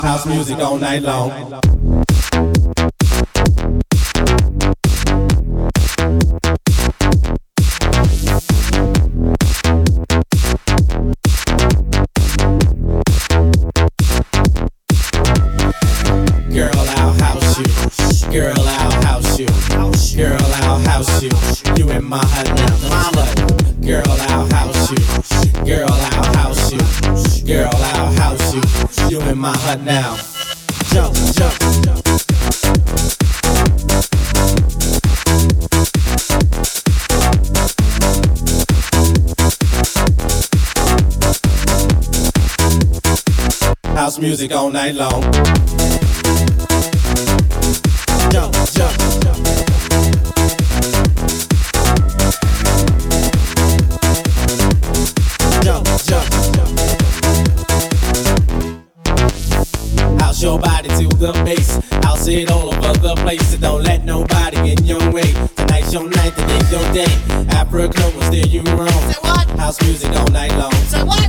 House music all night long. Girl, I'll house you. Girl, I'll house you. Girl, I'll house you. You in my hut now, mama. Girl, I'll house you. Girl, I'll house you. Girl, I'll house you. You in my hut now. Jump, jump, jump. House music all night long. Jump, jump, jump. Jump, jump, jump. House your body to the bass. I'll say it all over the place. And don't let nobody in your way. Tonight's your night, today's your day. Africa will steer you wrong. Say what? House music all night long. Say what?